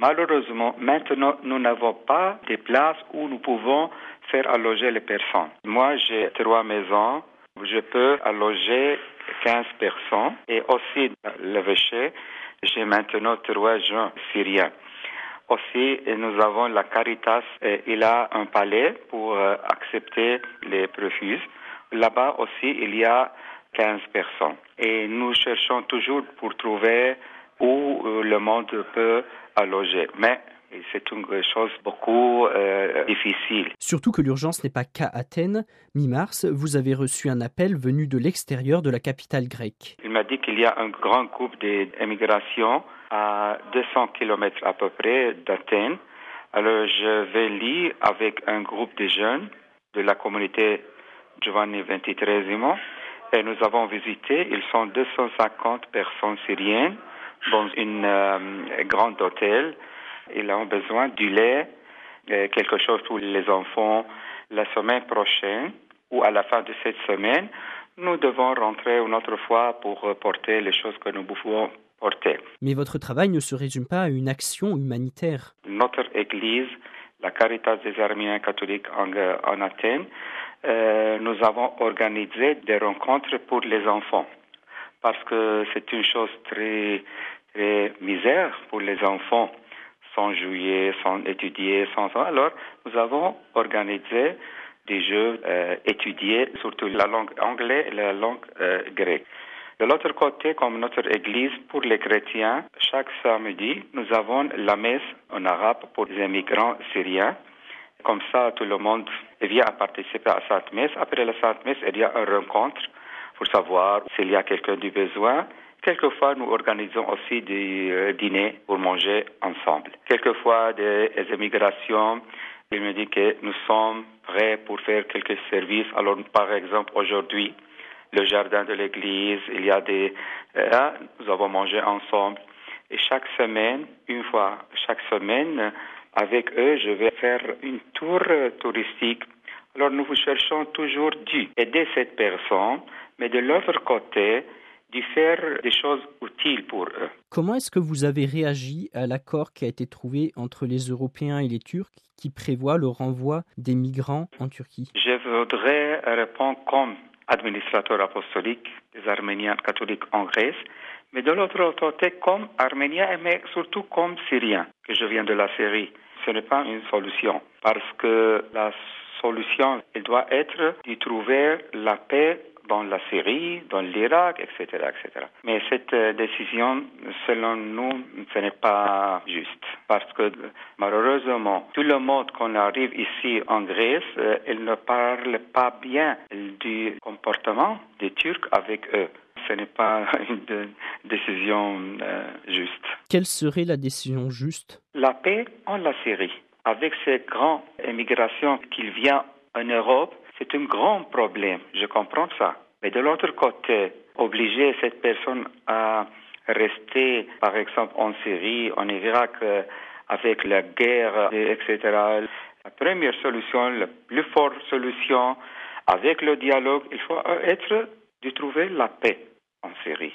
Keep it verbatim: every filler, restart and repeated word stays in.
Malheureusement, maintenant, nous n'avons pas de places où nous pouvons faire alloger les personnes. Moi, j'ai trois maisons. Je peux alloger quinze personnes. Et aussi, l'évêché, j'ai maintenant trois jeunes syriens. Aussi, nous avons la Caritas. Il a un palais pour accepter les refus. Là-bas aussi, il y a quinze personnes. Et nous cherchons toujours pour trouver où le monde peut alloger. Mais c'est une chose beaucoup euh, difficile. Surtout que l'urgence n'est pas qu'à Athènes. Mi-mars, vous avez reçu un appel venu de l'extérieur de la capitale grecque. Il m'a dit qu'il y a un grand groupe d'émigration à deux cents kilomètres à peu près d'Athènes. Alors je vais lire avec un groupe de jeunes de la communauté Giovanni ventitreesimo et nous avons visité, ils sont deux cent cinquante personnes syriennes dans une euh, grande hôtel. Ils ont besoin du lait, euh, quelque chose pour les enfants. La semaine prochaine ou à la fin de cette semaine, nous devons rentrer une autre fois pour porter les choses que nous pouvons porter. Mais votre travail ne se résume pas à une action humanitaire. Notre église, la Caritas des Arméniens catholiques en, en Athènes, euh, nous avons organisé des rencontres pour les enfants. Parce que c'est une chose très, très misère pour les enfants, sans jouer, sans étudier, sans... Alors, nous avons organisé des jeux euh, étudiés, surtout la langue anglaise et la langue euh, grecque. De l'autre côté, comme notre église, pour les chrétiens, chaque samedi, nous avons la messe en arabe pour les immigrants syriens. Comme ça, tout le monde vient à participer à cette messe. Après la sainte messe, il y a une rencontre pour savoir s'il y a quelqu'un du besoin. Quelquefois, nous organisons aussi des euh, dîners pour manger ensemble. Quelquefois, des, des immigrations, il me dit que nous sommes prêts pour faire quelques services. Alors, par exemple, aujourd'hui, le jardin de l'église, il y a des... Euh, nous avons mangé ensemble. Et chaque semaine, une fois chaque semaine, avec eux, je vais faire une tour touristique. Alors, nous cherchons toujours d'aider cette personne, mais de l'autre côté, de faire des choses utiles pour eux. Comment est-ce que vous avez réagi à l'accord qui a été trouvé entre les Européens et les Turcs qui prévoit le renvoi des migrants en Turquie? Je voudrais répondre comme administrateur apostolique des Arméniens catholiques en Grèce, mais de l'autre côté comme Arménien, mais surtout comme Syrien, que je viens de la Syrie. Ce n'est pas une solution, parce que la solution, elle doit être de trouver la paix dans la Syrie, dans l'Irak, et cetera, et cetera. Mais cette euh, décision, selon nous, ce n'est pas juste. Parce que malheureusement, tout le monde qu'on arrive ici en Grèce, euh, il ne parle pas bien du comportement des Turcs avec eux. Ce n'est pas une de, décision euh, juste. Quelle serait la décision juste? La paix en la Syrie. Avec ces grandes émigrations qui viennent en Europe, c'est un grand problème, je comprends ça. Mais de l'autre côté, obliger cette personne à rester, par exemple, en Syrie, en Irak, euh, avec la guerre, et cetera. La première solution, la plus forte solution, avec le dialogue, il faut être de trouver la paix en Syrie.